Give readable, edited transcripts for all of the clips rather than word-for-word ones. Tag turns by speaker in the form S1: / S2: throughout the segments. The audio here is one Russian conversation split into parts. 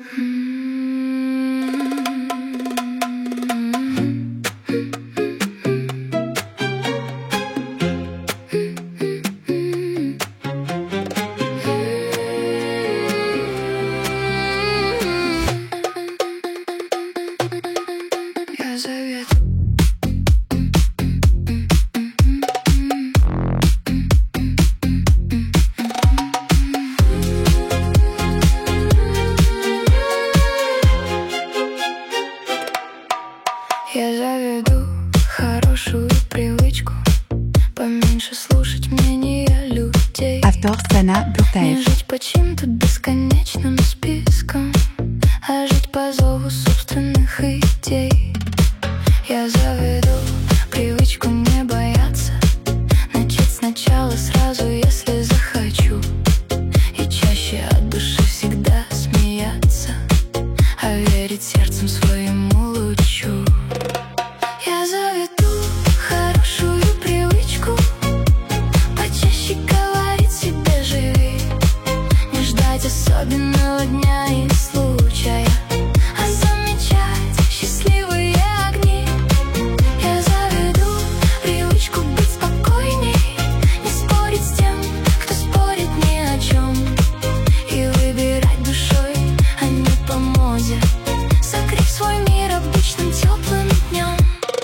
S1: Я заведу хорошую привычку поменьше слушать мнения людей,
S2: Автор Sana
S1: не
S2: Burtaev.
S1: жить по чьим-то бесконечным спискам, а жить по зову собственных идей. Я заведу привычку не бояться, начать сначала сразу, если захочу, и чаще от души всегда смеяться, а верить сердцем своему лучу. Я заведу хорошую привычку почаще говорить себе живи, не ждать особенного дня и случая, а замечать счастливые огни. Я заведу привычку быть спокойней, не спорить с тем, кто спорит ни о чем, и выбирать душой, а не по моде, согреть свой мир обычным теплым днем.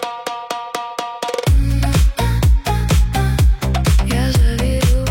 S1: Я заведу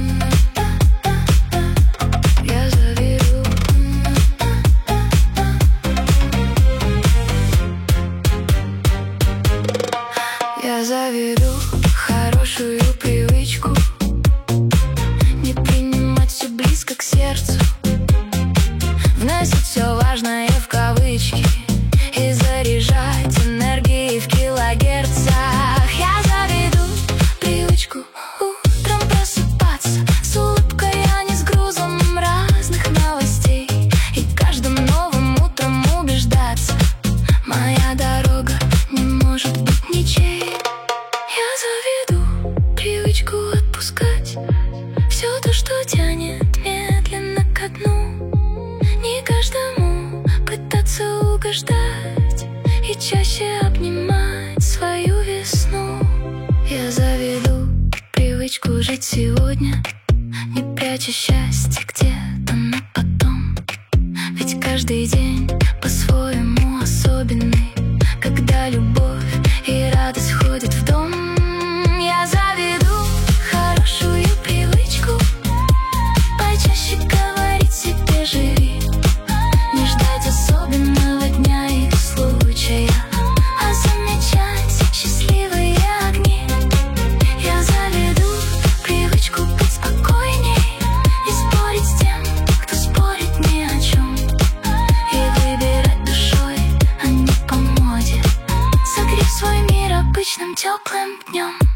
S1: хорошую привычку не принимать все близко к сердцу, вносить все важное в кавычки и заряжать энергией в килогерцах. Я заведу привычку утром просыпаться с улыбкой, а не с грузом разных новостей, и каждым новым утром убеждаться: моя дорога не может быть ничей. Я заведу привычку отпускать все то, что тянет медленно ко дну, не каждому пытаться угождать и чаще обнимать свою весну. Я заведу привычку жить сегодня, не пряча счастье где-то на потом, ведь каждый день по-своему особенный, когда любовь и радость входят в дом. Я заведу хорошую привычку почаще говорить себе живи, не ждать особенного дня и случая, а замечать счастливые огни. Я заведу привычку быть спокойней, не спорить с тем, кто спорит ни о чем, и выбирать душой, а не по моде, согрев свой мир обычным теплым днем.